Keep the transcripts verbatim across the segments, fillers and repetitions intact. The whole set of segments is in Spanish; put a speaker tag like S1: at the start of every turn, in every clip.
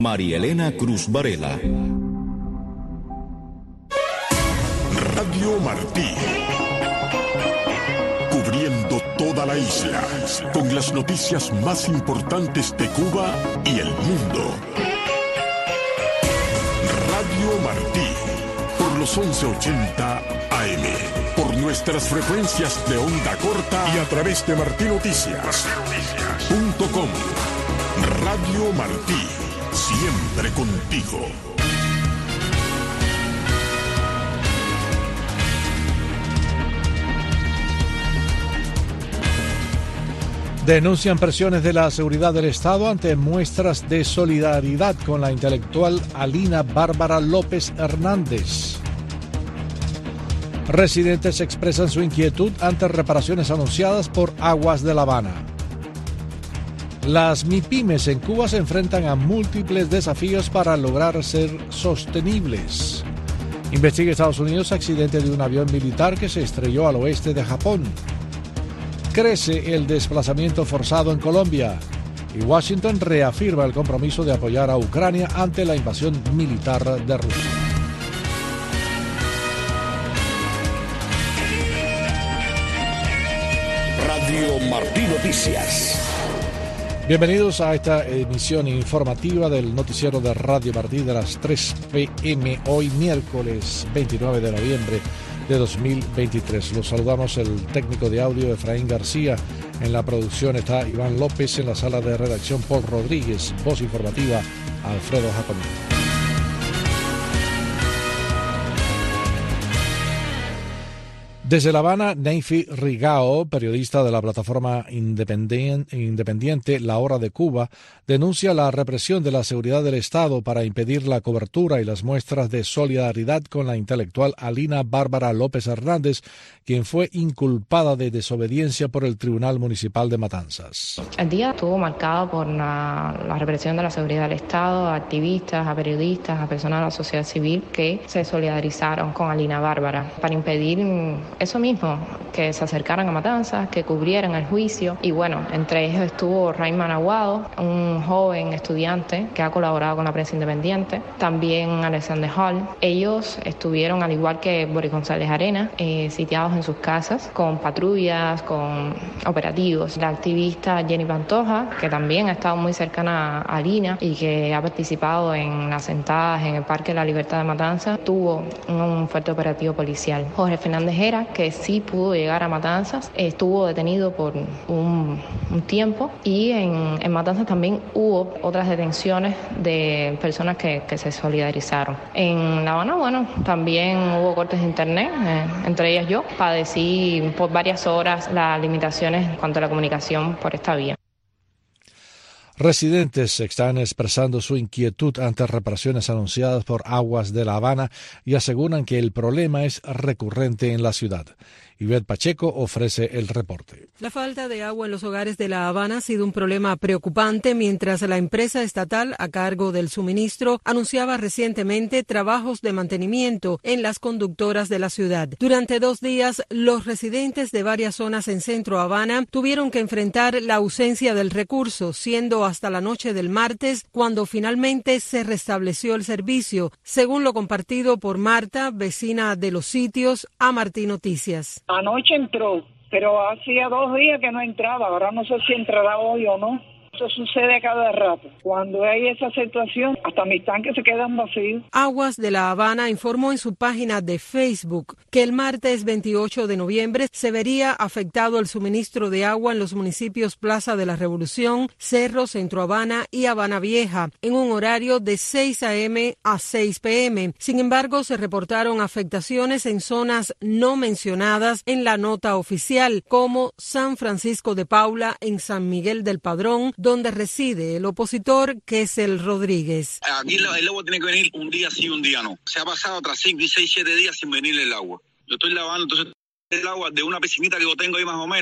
S1: María Elena Cruz Varela.
S2: Radio Martí. Cubriendo toda la isla, con las noticias más importantes de Cuba y el mundo. Radio Martí, por los once ochenta A M, por nuestras frecuencias de onda corta y a través de martinoticias punto com. Radio Martí, siempre contigo.
S3: Denuncian presiones de la seguridad del Estado ante muestras de solidaridad con la intelectual Alina Bárbara López Hernández. Residentes expresan su inquietud ante reparaciones anunciadas por Aguas de La Habana. Las MIPYMES en Cuba se enfrentan a múltiples desafíos para lograr ser sostenibles. Investiga Estados Unidos accidente de un avión militar que se estrelló al oeste de Japón. Crece el desplazamiento forzado en Colombia y Washington reafirma el compromiso de apoyar a Ucrania ante la invasión militar de Rusia.
S2: Radio Martí Noticias.
S3: Bienvenidos a esta emisión informativa del noticiero de Radio Martí de las tres pe eme, hoy miércoles veintinueve de noviembre de dos mil veintitrés. Los saludamos, el técnico de audio Efraín García, en la producción está Iván López, en la sala de redacción Paul Rodríguez, voz informativa Alfredo Jacomín. Desde La Habana, Neyfi Rigao, periodista de la plataforma independiente La Hora de Cuba, denuncia la represión de la seguridad del Estado para impedir la cobertura y las muestras de solidaridad con la intelectual Alina Bárbara López Hernández, quien fue inculpada de desobediencia por el Tribunal Municipal de Matanzas.
S4: El día estuvo marcado por la, la represión de la seguridad del Estado, a activistas, a periodistas, a personas de la sociedad civil que se solidarizaron con Alina Bárbara para impedir eso mismo, que se acercaran a Matanzas, que cubrieran el juicio. Y bueno, entre ellos estuvo Rayman Aguado, un joven estudiante que ha colaborado con la prensa independiente, también Alexander Hall. Ellos estuvieron, al igual que Boris González Arenas, eh, sitiados en sus casas con patrullas, con operativos. La activista Jenny Pantoja, que también ha estado muy cercana a Alina y que ha participado en las sentadas en el Parque de la Libertad de Matanzas, tuvo un fuerte operativo policial. Jorge Fernández Hera, que sí pudo llegar a Matanzas, estuvo detenido por un, un tiempo, y en, en Matanzas también hubo otras detenciones de personas que, que se solidarizaron. En La Habana, bueno, también hubo cortes de internet, eh, entre ellas yo. Padecí por varias horas las limitaciones en cuanto a la comunicación por esta vía.
S3: Residentes están expresando su inquietud ante reparaciones anunciadas por Aguas de La Habana y aseguran que el problema es recurrente en la ciudad. Ivette Pacheco ofrece el reporte.
S5: La falta de agua en los hogares de La Habana ha sido un problema preocupante, mientras la empresa estatal a cargo del suministro anunciaba recientemente trabajos de mantenimiento en las conductoras de la ciudad. Durante dos días, los residentes de varias zonas en Centro Habana tuvieron que enfrentar la ausencia del recurso, siendo hasta la noche del martes cuando finalmente se restableció el servicio, según lo compartido por Marta, vecina de los sitios, a Martí Noticias.
S6: Anoche entró, pero hacía dos días que no entraba, ahora no sé si entrará hoy o no. Eso sucede a cada rato. Cuando hay esa situación, hasta mis tanques se quedan vacíos.
S5: Aguas de La Habana informó en su página de Facebook que el martes veintiocho de noviembre se vería afectado el suministro de agua en los municipios Plaza de la Revolución, Cerro, Centro Habana y Habana Vieja, en un horario de seis a eme a seis pe eme. Sin embargo, se reportaron afectaciones en zonas no mencionadas en la nota oficial, como San Francisco de Paula, en San Miguel del Padrón, donde reside el opositor Kessel Rodríguez.
S7: Aquí el agua tiene que venir un día sí, un día no. Se ha pasado tras cinco, seis, siete días sin venir el agua. Yo estoy lavando, entonces el agua de una piscinita que yo tengo ahí más o menos,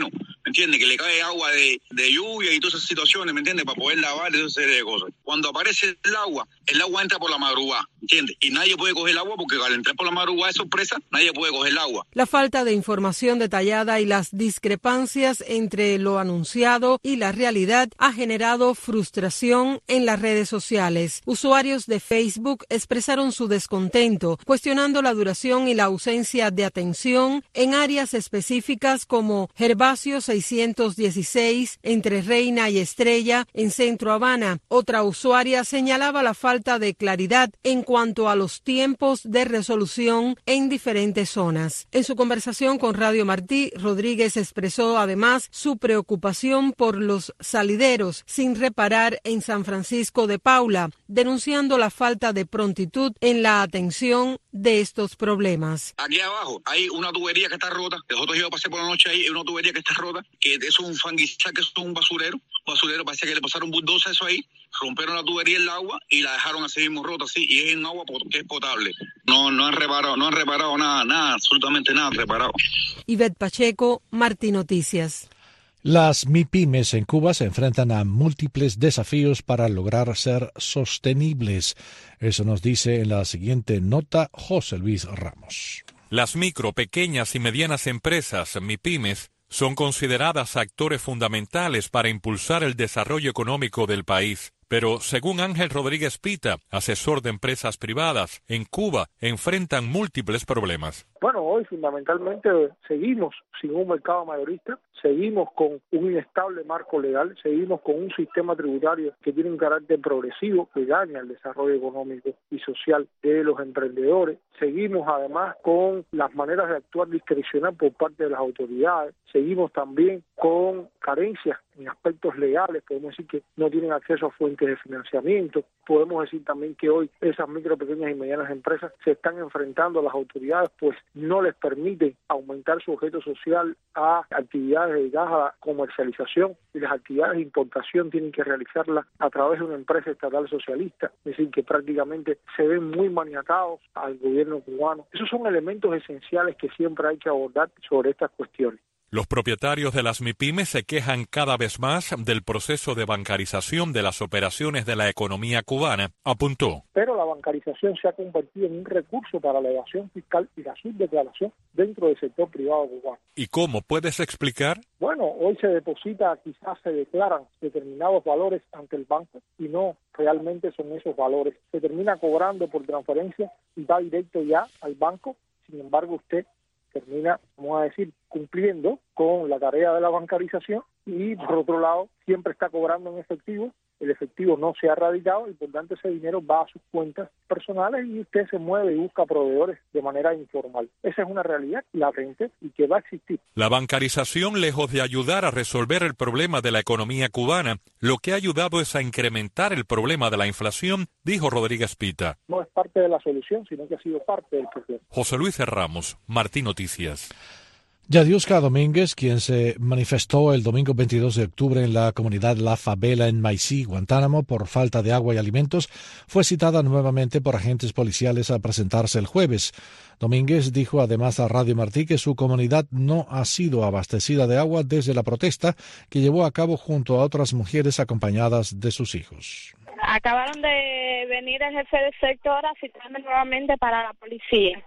S7: ¿me entiendes? Que le cae agua de, de lluvia y todas esas situaciones, ¿me entiendes? Para poder lavar y toda esa serie de cosas. Cuando aparece el agua, el agua entra por la madrugada, ¿entiendes? Y nadie puede coger el agua porque al entrar por la madrugada de sorpresa, nadie puede coger el agua.
S5: La falta de información detallada y las discrepancias entre lo anunciado y la realidad ha generado frustración en las redes sociales. Usuarios de Facebook expresaron su descontento, cuestionando la duración y la ausencia de atención en áreas específicas como Gervasio seiscientos dieciséis, entre Reina y Estrella, en Centro Habana. Otra usuaria señalaba la falta de claridad en cuanto a los tiempos de resolución en diferentes zonas. En su conversación con Radio Martí, Rodríguez expresó además su preocupación por los salideros sin reparar en San Francisco de Paula, denunciando la falta de prontitud en la atención de estos problemas.
S7: Aquí abajo hay una tubería que está rota. Nosotros yo pasé por la noche ahí, hay una tubería que está rota, que eso es un fanguizal, que eso es un basurero. Un basurero, parece que le pasaron un bulldozer eso ahí, rompieron la tubería en el agua y la dejaron así mismo rota así, y es un agua que es potable. No, no han reparado, no han reparado nada, nada, absolutamente nada reparado.
S5: Ivette Pacheco, Martí Noticias.
S3: Las MIPYMES en Cuba se enfrentan a múltiples desafíos para lograr ser sostenibles. Eso nos dice en la siguiente nota José Luis Ramos.
S8: Las micro, pequeñas y medianas empresas, MIPYMES, son consideradas actores fundamentales para impulsar el desarrollo económico del país. Pero, según Ángel Rodríguez Pita, asesor de empresas privadas, en Cuba enfrentan múltiples problemas.
S9: Bueno, hoy fundamentalmente seguimos sin un mercado mayorista, seguimos con un inestable marco legal, seguimos con un sistema tributario que tiene un carácter progresivo que daña el desarrollo económico y social de los emprendedores, seguimos además con las maneras de actuar discrecional por parte de las autoridades, seguimos también con carencias en aspectos legales, podemos decir que no tienen acceso a fuentes de financiamiento, podemos decir también que hoy esas micro, pequeñas y medianas empresas se están enfrentando a las autoridades, pues no les permiten aumentar su objeto social a actividades dedicadas a la comercialización, y las actividades de importación tienen que realizarlas a través de una empresa estatal socialista, es decir, que prácticamente se ven muy maniatados al gobierno cubano. Esos son elementos esenciales que siempre hay que abordar sobre estas cuestiones.
S8: Los propietarios de las MIPYMES se quejan cada vez más del proceso de bancarización de las operaciones de la economía cubana, apuntó.
S9: Pero la bancarización se ha convertido en un recurso para la evasión fiscal y la subdeclaración dentro del sector privado cubano.
S8: ¿Y cómo? ¿Puedes explicar?
S9: Bueno, hoy se deposita, quizás se declaran determinados valores ante el banco y no realmente son esos valores. Se termina cobrando por transferencia y va directo ya al banco, sin embargo usted termina, vamos a decir, cumpliendo con la tarea de la bancarización y, por otro lado, siempre está cobrando en efectivo, el efectivo no se ha radicado y, por tanto, ese dinero va a sus cuentas personales y usted se mueve y busca proveedores de manera informal. Esa es una realidad latente y que va a existir.
S8: La bancarización, lejos de ayudar a resolver el problema de la economía cubana, lo que ha ayudado es a incrementar el problema de la inflación, dijo Rodríguez Pita.
S9: No es parte de la solución, sino que ha sido parte del problema.
S8: José Luis Ramos, Martí Noticias.
S3: Yadiuska Domínguez, quien se manifestó el domingo veintidós de octubre en la comunidad La Favela en Maicí, Guantánamo, por falta de agua y alimentos, fue citada nuevamente por agentes policiales a presentarse el jueves. Domínguez dijo además a Radio Martí que su comunidad no ha sido abastecida de agua desde la protesta que llevó a cabo junto a otras mujeres acompañadas de sus hijos.
S10: Acabaron de venir el jefe de sector a citarme nuevamente para la policía,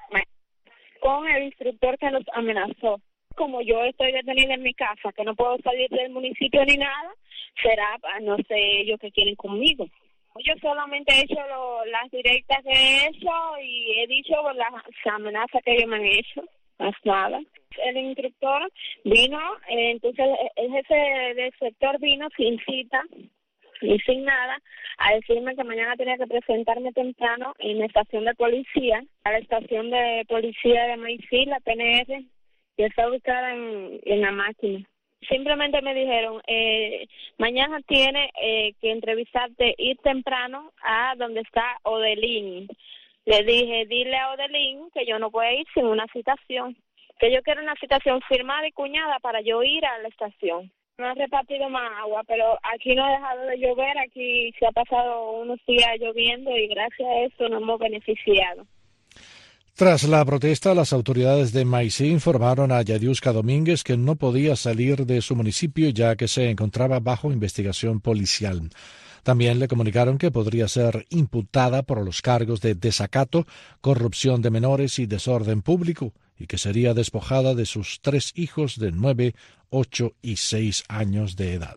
S10: con el instructor que nos amenazó. Como yo estoy detenida en mi casa, que no puedo salir del municipio ni nada, será, no sé, ellos que quieren conmigo. Yo solamente he hecho lo, las directas que he hecho y he dicho las amenazas que ellos me han hecho, más nada. El instructor vino, eh, entonces el jefe del sector vino sin cita y sin nada a decirme que mañana tenía que presentarme temprano en la estación de policía, a la estación de policía de Maicí, la P N R, que está ubicada en, en la máquina. Simplemente me dijeron, eh, mañana tiene eh, que entrevistarte, ir temprano a donde está Odelín. Le dije, dile a Odelín que yo no voy a ir sin una citación, que yo quiero una citación firmada y cuñada para yo ir a la estación. No ha repartido más agua, pero aquí no ha dejado de llover, aquí se ha pasado unos días lloviendo y gracias a eso nos hemos beneficiado.
S3: Tras la protesta, las autoridades de Maicí informaron a Yadiuska Domínguez que no podía salir de su municipio ya que se encontraba bajo investigación policial. También le comunicaron que podría ser imputada por los cargos de desacato, corrupción de menores y desorden público, y que sería despojada de sus tres hijos de nueve, ocho y seis años de edad.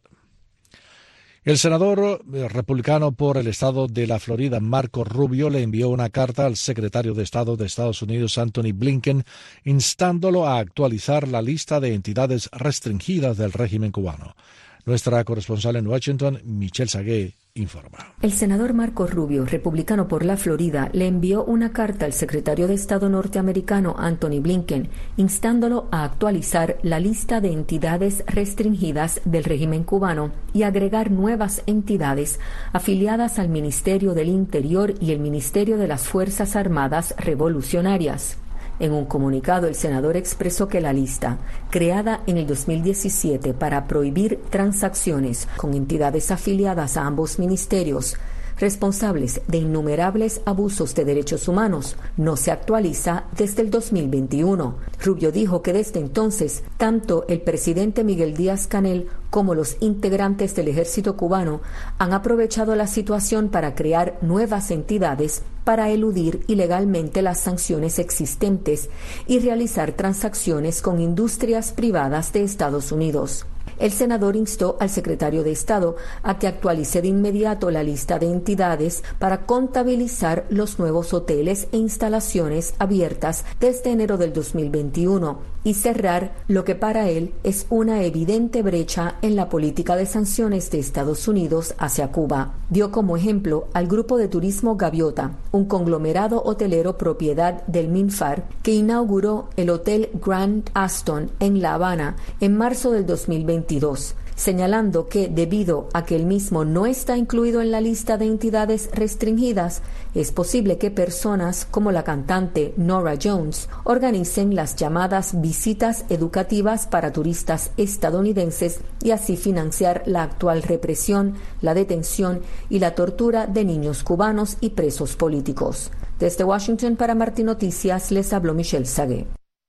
S3: El senador republicano por el estado de la Florida, Marco Rubio, le envió una carta al secretario de Estado de Estados Unidos, Anthony Blinken, instándolo a actualizar la lista de entidades restringidas del régimen cubano. Nuestra corresponsal en Washington, Michelle Sagué, informa.
S11: El senador Marco Rubio, republicano por la Florida, le envió una carta al secretario de Estado norteamericano Anthony Blinken, instándolo a actualizar la lista de entidades restringidas del régimen cubano y agregar nuevas entidades afiliadas al Ministerio del Interior y el Ministerio de las Fuerzas Armadas Revolucionarias. En un comunicado, el senador expresó que la lista, creada en el dos mil diecisiete para prohibir transacciones con entidades afiliadas a ambos ministerios, responsables de innumerables abusos de derechos humanos, no se actualiza desde el dos mil veintiuno. Rubio dijo que desde entonces, tanto el presidente Miguel Díaz-Canel como los integrantes del ejército cubano han aprovechado la situación para crear nuevas entidades para eludir ilegalmente las sanciones existentes y realizar transacciones con industrias privadas de Estados Unidos. El senador instó al secretario de Estado a que actualice de inmediato la lista de entidades para contabilizar los nuevos hoteles e instalaciones abiertas desde enero del dos mil veintiuno y cerrar lo que para él es una evidente brecha en la política de sanciones de Estados Unidos hacia Cuba. Dio como ejemplo al grupo de turismo Gaviota, un conglomerado hotelero propiedad del MINFAR que inauguró el Hotel Grand Aston en La Habana en marzo del dos mil veintidós, señalando que debido a que el mismo no está incluido en la lista de entidades restringidas, es posible que personas como la cantante Norah Jones organicen las llamadas visitas educativas para turistas estadounidenses y así financiar la actual represión, la detención y la tortura de niños cubanos y presos políticos. Desde Washington para Martí Noticias les habló Michelle Sagué.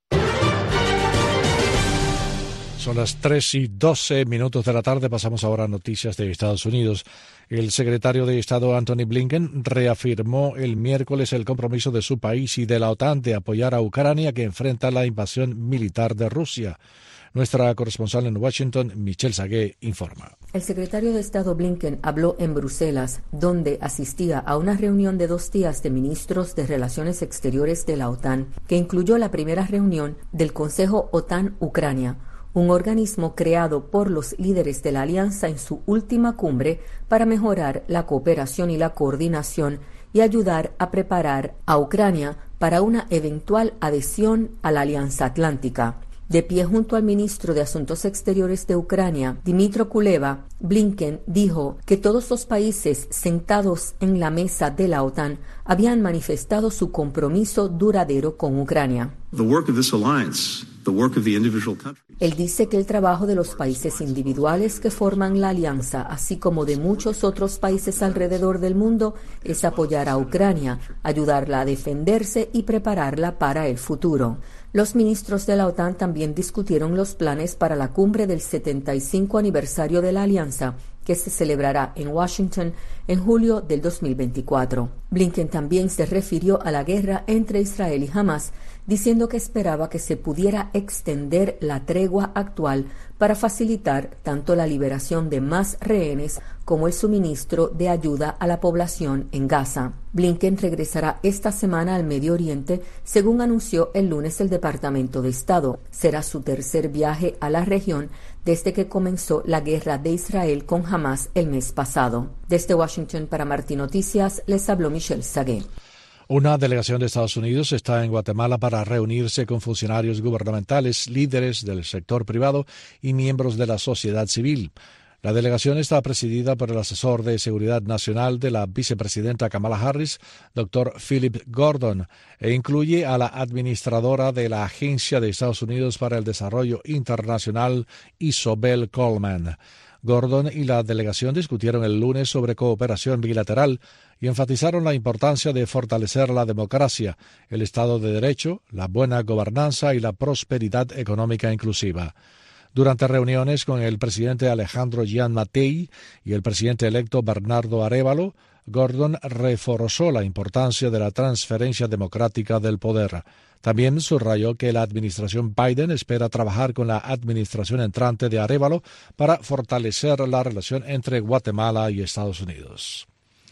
S3: Son las tres y doce minutos de la tarde. Pasamos ahora a noticias de Estados Unidos. El secretario de Estado Anthony Blinken reafirmó el miércoles el compromiso de su país y de la OTAN de apoyar a Ucrania, que enfrenta la invasión militar de Rusia. Nuestra corresponsal en Washington, Michelle Sagué, informa.
S11: El secretario de Estado Blinken habló en Bruselas, donde asistía a una reunión de dos días de ministros de Relaciones Exteriores de la OTAN, que incluyó la primera reunión del Consejo OTAN-Ucrania, un organismo creado por los líderes de la alianza en su última cumbre para mejorar la cooperación y la coordinación y ayudar a preparar a Ucrania para una eventual adhesión a la Alianza Atlántica. De pie junto al ministro de Asuntos Exteriores de Ucrania, Dmytro Kuleba, Blinken dijo que todos los países sentados en la mesa de la OTAN habían manifestado su compromiso duradero con Ucrania.
S12: The work of this alliance, the work of the individual countries.
S11: Él dice que el trabajo de los países individuales que forman la alianza, así como de muchos otros países alrededor del mundo, es apoyar a Ucrania, ayudarla a defenderse y prepararla para el futuro. Los ministros de la OTAN también discutieron los planes para la cumbre del setenta y cinco aniversario de la alianza, que se celebrará en Washington en julio del dos mil veinticuatro. Blinken también se refirió a la guerra entre Israel y Hamas, diciendo que esperaba que se pudiera extender la tregua actual para facilitar tanto la liberación de más rehenes como el suministro de ayuda a la población en Gaza. Blinken regresará esta semana al Medio Oriente, según anunció el lunes el Departamento de Estado. Será su tercer viaje a la región desde que comenzó la guerra de Israel con Hamas el mes pasado. Desde Washington para Martí Noticias les habló Michelle Sagué.
S3: Una delegación de Estados Unidos está en Guatemala para reunirse con funcionarios gubernamentales, líderes del sector privado y miembros de la sociedad civil. La delegación está presidida por el asesor de Seguridad Nacional de la vicepresidenta Kamala Harris, doctor Philip Gordon, e incluye a la administradora de la Agencia de Estados Unidos para el Desarrollo Internacional, Isobel Coleman. Gordon y la delegación discutieron el lunes sobre cooperación bilateral y enfatizaron la importancia de fortalecer la democracia, el Estado de Derecho, la buena gobernanza y la prosperidad económica inclusiva. Durante reuniones con el presidente Alejandro Gianmattei y el presidente electo Bernardo Arévalo, Gordon reforzó la importancia de la transferencia democrática del poder. También subrayó que la administración Biden espera trabajar con la administración entrante de Arévalo para fortalecer la relación entre Guatemala y Estados Unidos.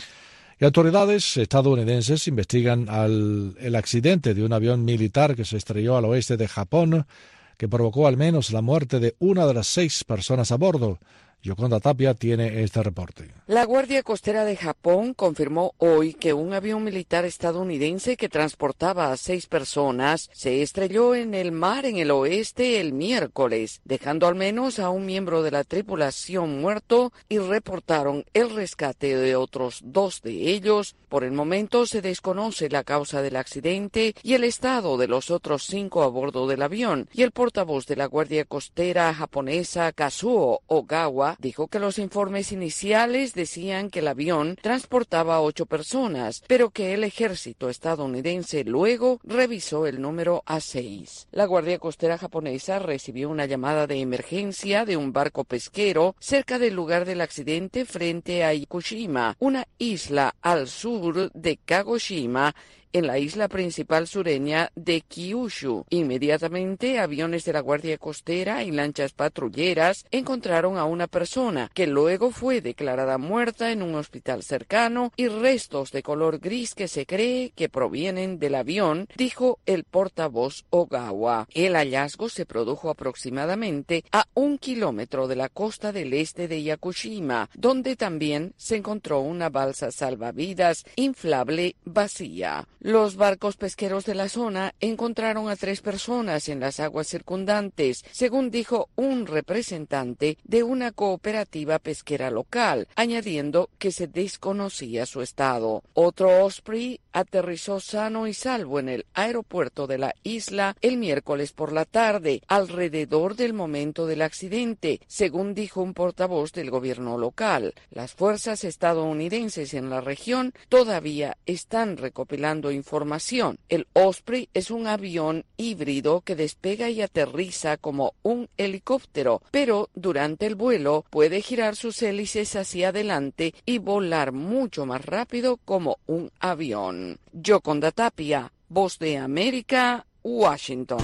S3: Y autoridades estadounidenses investigan al, el accidente de un avión militar que se estrelló al oeste de Japón, que provocó al menos la muerte de una de las seis personas a bordo. Yoconda Tapia tiene este reporte.
S13: La Guardia Costera de Japón confirmó hoy que un avión militar estadounidense que transportaba a seis personas se estrelló en el mar en el oeste el miércoles, dejando al menos a un miembro de la tripulación muerto y reportaron el rescate de otros dos de ellos. Por el momento se desconoce la causa del accidente y el estado de los otros cinco a bordo del avión, y el portavoz de la Guardia Costera japonesa, Kazuo Ogawa, dijo que los informes iniciales decían que el avión transportaba a ocho personas, pero que el ejército estadounidense luego revisó el número a seis. La Guardia Costera japonesa recibió una llamada de emergencia de un barco pesquero cerca del lugar del accidente frente a Ikushima, una isla al sur de Kagoshima, en la isla principal sureña de Kyushu. Inmediatamente, aviones de la Guardia Costera y lanchas patrulleras encontraron a una persona que luego fue declarada muerta en un hospital cercano y restos de color gris que se cree que provienen del avión, dijo el portavoz Ogawa. El hallazgo se produjo aproximadamente a un kilómetro de la costa del este de Yakushima, donde también se encontró una balsa salvavidas inflable vacía. Los barcos pesqueros de la zona encontraron a tres personas en las aguas circundantes, según dijo un representante de una cooperativa pesquera local, añadiendo que se desconocía su estado. Otro Osprey aterrizó sano y salvo en el aeropuerto de la isla el miércoles por la tarde, alrededor del momento del accidente, según dijo un portavoz del gobierno local. Las fuerzas estadounidenses en la región todavía están recopilando información. El Osprey es un avión híbrido que despega y aterriza como un helicóptero, pero durante el vuelo puede girar sus hélices hacia adelante y volar mucho más rápido como un avión. Yoconda Tapia, Voz de América, Washington.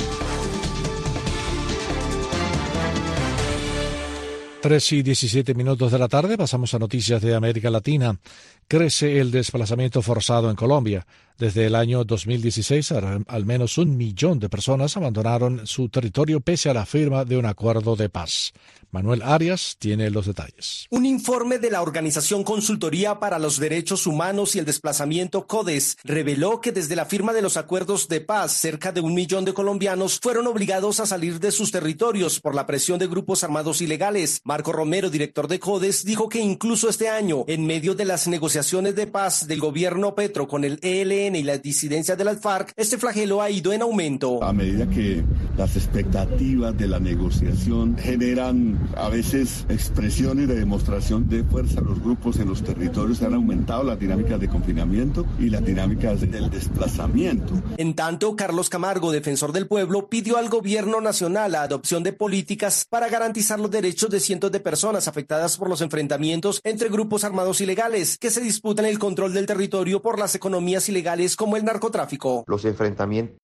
S3: tres y diecisiete minutos de la tarde, pasamos a noticias de América Latina. Crece el desplazamiento forzado en Colombia. Desde el año dos mil dieciséis, al menos un millón de personas abandonaron su territorio pese a la firma de un acuerdo de paz. Manuel Arias tiene los detalles.
S14: Un informe de la Organización Consultoría para los Derechos Humanos y el Desplazamiento CODES reveló que desde la firma de los acuerdos de paz, cerca de un millón de colombianos fueron obligados a salir de sus territorios por la presión de grupos armados ilegales. Marco Romero, director de CODES, dijo que incluso este año, en medio de las negociaciones de paz del gobierno Petro con el E L N y las disidencias de las FARC, este flagelo ha ido en aumento.
S15: A medida que las expectativas de la negociación generan a veces expresiones de demostración de fuerza, los grupos en los territorios han aumentado las dinámicas de confinamiento y las dinámicas del desplazamiento.
S14: En tanto, Carlos Camargo, defensor del pueblo, pidió al gobierno nacional la adopción de políticas para garantizar los derechos de cientos de personas afectadas por los enfrentamientos entre grupos armados ilegales que se disputan el control del territorio por las economías ilegales como el narcotráfico.
S16: Los enfrentamientos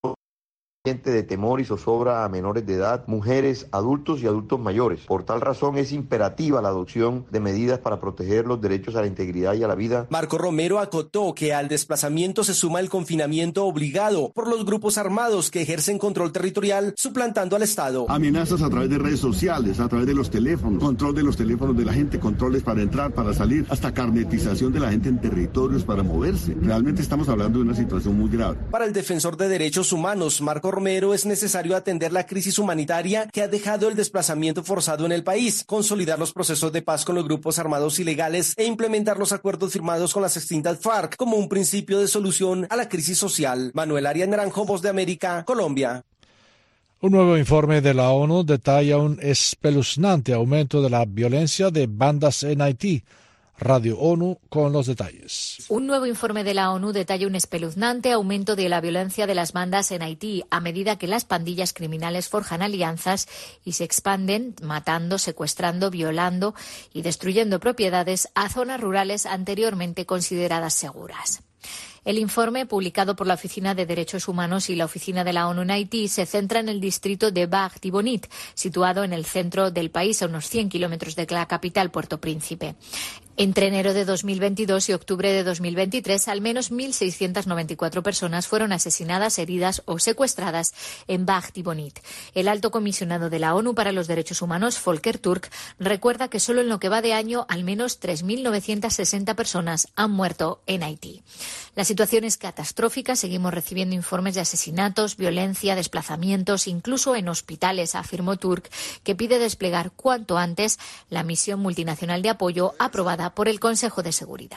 S16: de temor y zozobra a menores de edad, mujeres, adultos y adultos mayores. Por tal razón es imperativa la adopción de medidas para proteger los derechos a la integridad y a la vida.
S14: Marco Romero acotó que al desplazamiento se suma el confinamiento obligado por los grupos armados que ejercen control territorial suplantando al Estado.
S15: Amenazas a través de redes sociales, a través de los teléfonos, control de los teléfonos de la gente, controles para entrar, para salir, hasta carnetización de la gente en territorios para moverse. Realmente estamos hablando de una situación muy grave.
S14: Para el defensor de derechos humanos, Marco Romero, es necesario atender la crisis humanitaria que ha dejado el desplazamiento forzado en el país, consolidar los procesos de paz con los grupos armados ilegales e implementar los acuerdos firmados con las extintas FARC como un principio de solución a la crisis social. Manuel Arias Naranjo, Voz de América, Colombia.
S3: Un nuevo informe de la ONU detalla un espeluznante aumento de la violencia de bandas en Haití. Radio ONU con los detalles.
S17: Un nuevo informe de la ONU detalla un espeluznante aumento de la violencia de las bandas en Haití a medida que las pandillas criminales forjan alianzas y se expanden, matando, secuestrando, violando y destruyendo propiedades a zonas rurales anteriormente consideradas seguras. El informe, publicado por la Oficina de Derechos Humanos y la Oficina de la ONU en Haití, se centra en el distrito de Bag-Tibonit, situado en el centro del país, a unos cien kilómetros de la capital, Puerto Príncipe. Entre enero de dos mil veintidós y octubre de dos mil veintitrés, al menos mil seiscientas noventa y cuatro personas fueron asesinadas, heridas o secuestradas en Bag-Tibonit. El alto comisionado de la ONU para los Derechos Humanos, Volker Turk, recuerda que solo en lo que va de año al menos tres mil novecientas sesenta personas han muerto en Haití. La situación es catastrófica, seguimos recibiendo informes de asesinatos, violencia, desplazamientos, incluso en hospitales, afirmó Turk, que pide desplegar cuanto antes la misión multinacional de apoyo aprobada por el Consejo de Seguridad.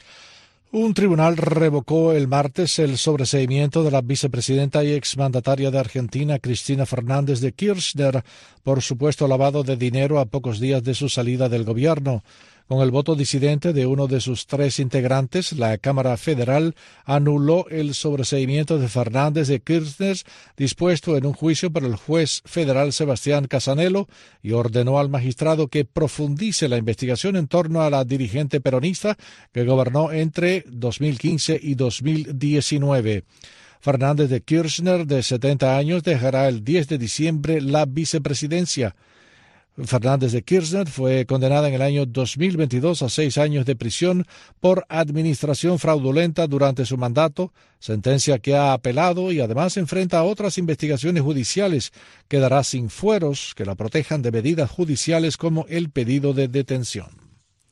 S3: Un tribunal revocó el martes el sobreseimiento de la vicepresidenta y exmandataria de Argentina, Cristina Fernández de Kirchner, por supuesto lavado de dinero a pocos días de su salida del gobierno. Con el voto disidente de uno de sus tres integrantes, la Cámara Federal anuló el sobreseimiento de Fernández de Kirchner dispuesto en un juicio por el juez federal Sebastián Casanello y ordenó al magistrado que profundice la investigación en torno a la dirigente peronista que gobernó entre dos mil quince y dos mil diecinueve. Fernández de Kirchner, de setenta años, dejará el diez de diciembre la vicepresidencia. Fernández de Kirchner fue condenada en el año dos mil veintidós a seis años de prisión por administración fraudulenta durante su mandato, sentencia que ha apelado y además enfrenta a otras investigaciones judiciales. Quedará sin fueros que la protejan de medidas judiciales como el pedido de detención.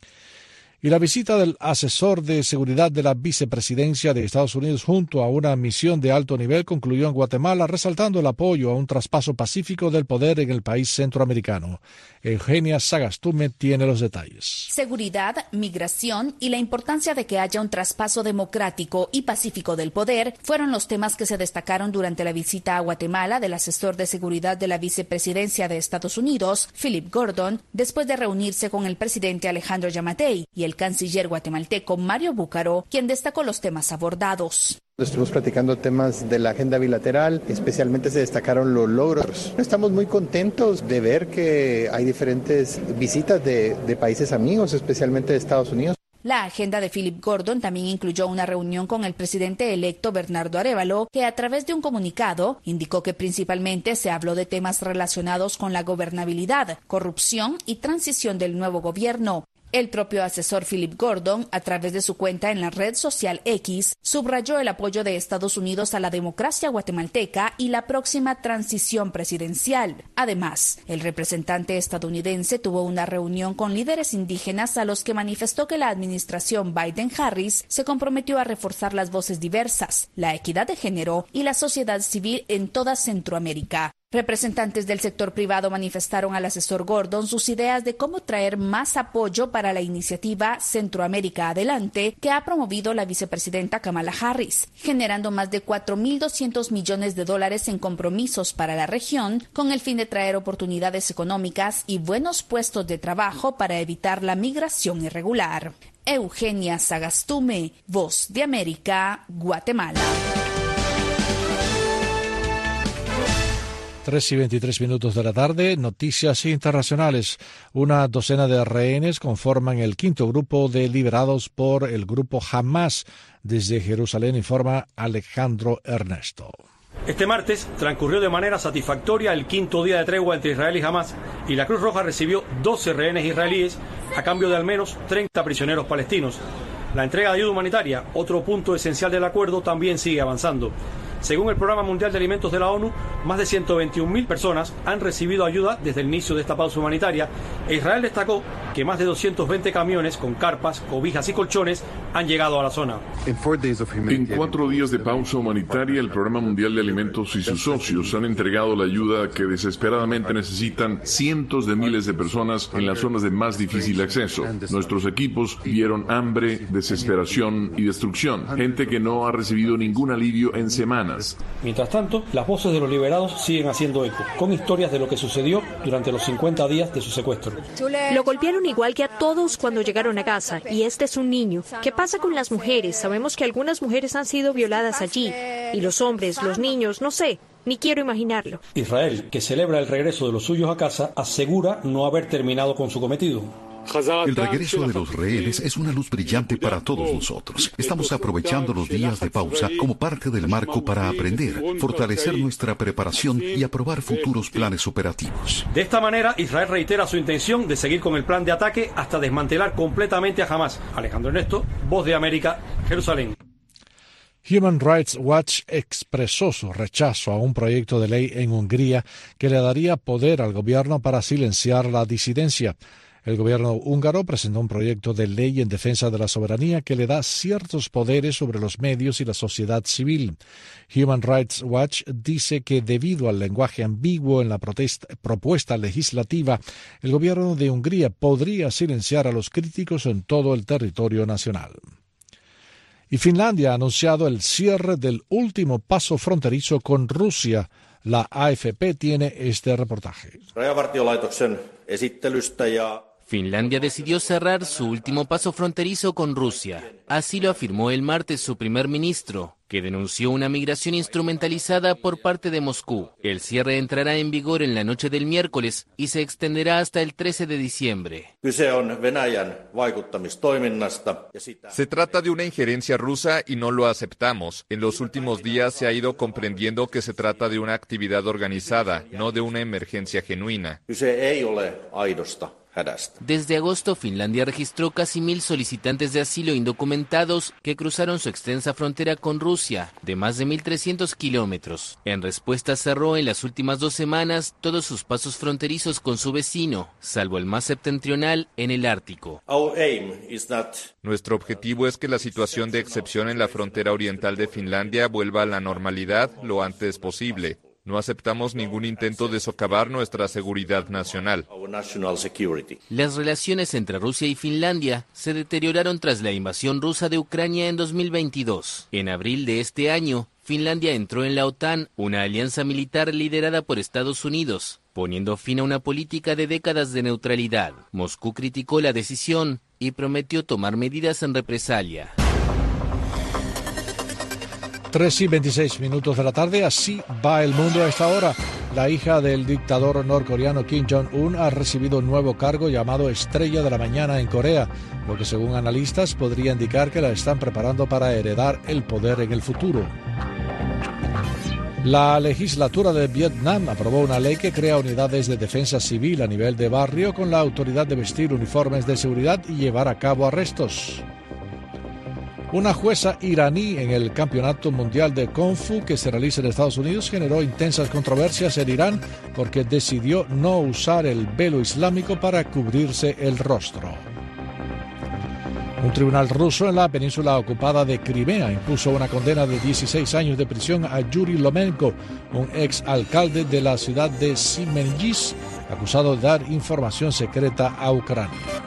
S3: Y la visita del asesor de seguridad de la vicepresidencia de Estados Unidos junto a una misión de alto nivel concluyó en Guatemala, resaltando el apoyo a un traspaso pacífico del poder en el país centroamericano. Eugenia Sagastume tiene los detalles.
S18: Seguridad, migración y la importancia de que haya un traspaso democrático y pacífico del poder fueron los temas que se destacaron durante la visita a Guatemala del asesor de seguridad de la vicepresidencia de Estados Unidos, Philip Gordon, después de reunirse con el presidente Alejandro Yamatei y el el canciller guatemalteco Mario Búcaro, quien destacó los temas abordados.
S19: Estuvimos platicando temas de la agenda bilateral, especialmente se destacaron los logros. Estamos muy contentos de ver que hay diferentes visitas de, de países amigos, especialmente de Estados Unidos.
S18: La agenda de Philip Gordon también incluyó una reunión con el presidente electo Bernardo Arévalo, que a través de un comunicado indicó que principalmente se habló de temas relacionados con la gobernabilidad, corrupción y transición del nuevo gobierno. El propio asesor Philip Gordon, a través de su cuenta en la red social X, subrayó el apoyo de Estados Unidos a la democracia guatemalteca y la próxima transición presidencial. Además, el representante estadounidense tuvo una reunión con líderes indígenas a los que manifestó que la administración Biden-Harris se comprometió a reforzar las voces diversas, la equidad de género y la sociedad civil en toda Centroamérica. Representantes del sector privado manifestaron al asesor Gordon sus ideas de cómo traer más apoyo para la iniciativa Centroamérica Adelante que ha promovido la vicepresidenta Kamala Harris, generando más de cuatro mil doscientos millones de dólares en compromisos para la región con el fin de traer oportunidades económicas y buenos puestos de trabajo para evitar la migración irregular. Eugenia Sagastume, Voz de América, Guatemala.
S3: Tres y veintitrés minutos de la tarde, noticias internacionales. Una docena de rehenes conforman el quinto grupo de liberados por el grupo Hamas. Desde Jerusalén informa Alejandro Ernesto.
S20: Este martes transcurrió de manera satisfactoria el quinto día de tregua entre Israel y Hamas y la Cruz Roja recibió doce rehenes israelíes a cambio de al menos treinta prisioneros palestinos. La entrega de ayuda humanitaria, otro punto esencial del acuerdo, también sigue avanzando. Según el Programa Mundial de Alimentos de la ONU, más de ciento veintiún mil personas han recibido ayuda desde el inicio de esta pausa humanitaria. E Israel destacó que más de doscientos veinte camiones con carpas, cobijas y colchones han llegado a la zona.
S2: En cuatro días de pausa humanitaria, el Programa Mundial de Alimentos y sus socios han entregado la ayuda que desesperadamente necesitan cientos de miles de personas en las zonas de más difícil acceso. Nuestros equipos vieron hambre, desesperación y destrucción. Gente que no ha recibido ningún alivio en semanas.
S21: semanas.
S20: Mientras tanto, las voces de los liberados siguen haciendo eco, con historias de lo que sucedió durante los cincuenta días de su secuestro.
S22: Lo golpearon igual que a todos cuando llegaron a Gaza, y este es un niño. ¿Qué pasa con las mujeres? Sabemos que algunas mujeres han sido violadas allí. Y los hombres, los niños, no sé. Ni quiero imaginarlo.
S20: Israel, que celebra el regreso de los suyos a casa, asegura no haber terminado con su cometido.
S21: El regreso de los rehenes es una luz brillante para todos nosotros. Estamos aprovechando los días de pausa como parte del marco para aprender, fortalecer nuestra preparación y aprobar futuros planes operativos.
S20: De esta manera, Israel reitera su intención de seguir con el plan de ataque hasta desmantelar completamente a Hamás. Alejandro Ernesto, Voz de América, Jerusalén.
S3: Human Rights Watch expresó su rechazo a un proyecto de ley en Hungría que le daría poder al gobierno para silenciar la disidencia. El gobierno húngaro presentó un proyecto de ley en defensa de la soberanía que le da ciertos poderes sobre los medios y la sociedad civil. Human Rights Watch dice que debido al lenguaje ambiguo en la protesta, propuesta legislativa, el gobierno de Hungría podría silenciar a los críticos en todo el territorio nacional. Y Finlandia ha anunciado el cierre del último paso fronterizo con Rusia. La A F P tiene este reportaje.
S23: Finlandia decidió cerrar su último paso fronterizo con Rusia. Así lo afirmó el martes su primer ministro, que denunció una migración instrumentalizada por parte de Moscú. El cierre entrará en vigor en la noche del miércoles y se extenderá hasta el trece de diciembre.
S24: Se trata de una injerencia rusa y no lo aceptamos. En los últimos días se ha ido comprendiendo que se trata de una actividad organizada, no de una emergencia genuina.
S23: Desde agosto, Finlandia registró casi mil solicitantes de asilo indocumentados que cruzaron su extensa frontera con Rusia, de más de mil trescientos kilómetros. En respuesta, cerró en las últimas dos semanas todos sus pasos fronterizos con su vecino, salvo el más septentrional en el Ártico.
S24: Nuestro objetivo es que la situación de excepción en la frontera oriental de Finlandia vuelva a la normalidad lo antes posible. No aceptamos ningún intento de socavar nuestra seguridad nacional.
S23: Las relaciones entre Rusia y Finlandia se deterioraron tras la invasión rusa de Ucrania en dos mil veintidós. En abril de este año, Finlandia entró en la OTAN, una alianza militar liderada por Estados Unidos, poniendo fin a una política de décadas de neutralidad. Moscú criticó la decisión y prometió tomar medidas en represalia.
S3: tres y veintiséis minutos de la tarde, así va el mundo a esta hora. La hija del dictador norcoreano Kim Jong-un ha recibido un nuevo cargo llamado Estrella de la Mañana en Corea, lo que según analistas podría indicar que la están preparando para heredar el poder en el futuro. La legislatura de Vietnam aprobó una ley que crea unidades de defensa civil a nivel de barrio con la autoridad de vestir uniformes de seguridad y llevar a cabo arrestos. Una jueza iraní en el Campeonato Mundial de Kung Fu que se realiza en Estados Unidos generó intensas controversias en Irán porque decidió no usar el velo islámico para cubrirse el rostro. Un tribunal ruso en la península ocupada de Crimea impuso una condena de dieciséis años de prisión a Yuri Lomenko, un ex alcalde de la ciudad de Simenjis, acusado de dar información secreta a Ucrania.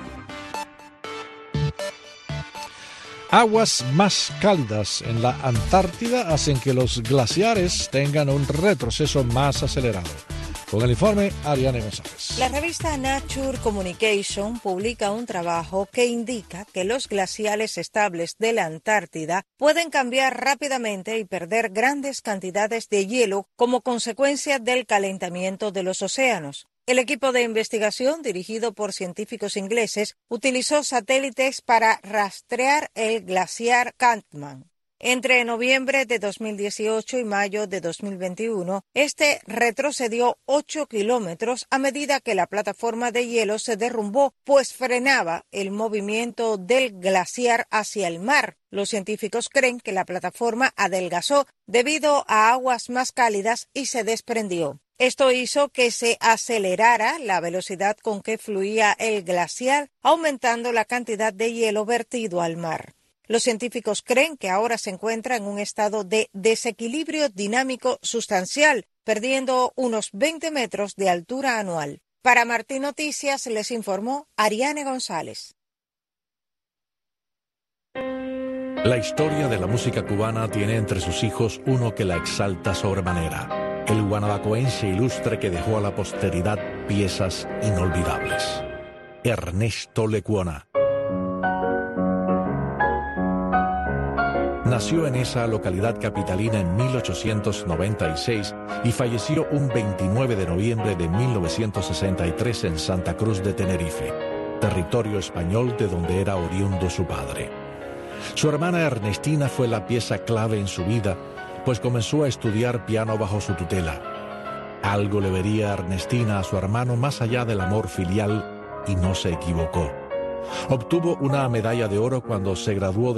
S3: Aguas más cálidas en la Antártida hacen que los glaciares tengan un retroceso más acelerado. Con el informe, Ariane González.
S25: La revista Nature Communication publica un trabajo que indica que los glaciares estables de la Antártida pueden cambiar rápidamente y perder grandes cantidades de hielo como consecuencia del calentamiento de los océanos. El equipo de investigación, dirigido por científicos ingleses, utilizó satélites para rastrear el glaciar Catman. Entre noviembre de dos mil dieciocho y mayo de dos mil veintiuno, este retrocedió ocho kilómetros a medida que la plataforma de hielo se derrumbó, pues frenaba el movimiento del glaciar hacia el mar. Los científicos creen que la plataforma adelgazó debido a aguas más cálidas y se desprendió. Esto hizo que se acelerara la velocidad con que fluía el glaciar, aumentando la cantidad de hielo vertido al mar. Los científicos creen que ahora se encuentra en un estado de desequilibrio dinámico sustancial, perdiendo unos veinte metros de altura anual. Para Martín Noticias les informó Ariane González.
S3: La historia de la música cubana tiene entre sus hijos uno que la exalta sobremanera, el guanabacoense ilustre que dejó a la posteridad piezas inolvidables. Ernesto Lecuona. Nació en esa localidad capitalina en mil ochocientos noventa y seis y falleció un veintinueve de noviembre de mil novecientos sesenta y tres en Santa Cruz de Tenerife, territorio español de donde era oriundo su padre. Su hermana Ernestina fue la pieza clave en su vida, pues comenzó a estudiar piano bajo su tutela. Algo le vería Ernestina a su hermano más allá del amor filial y no se equivocó. Obtuvo una medalla de oro cuando se graduó de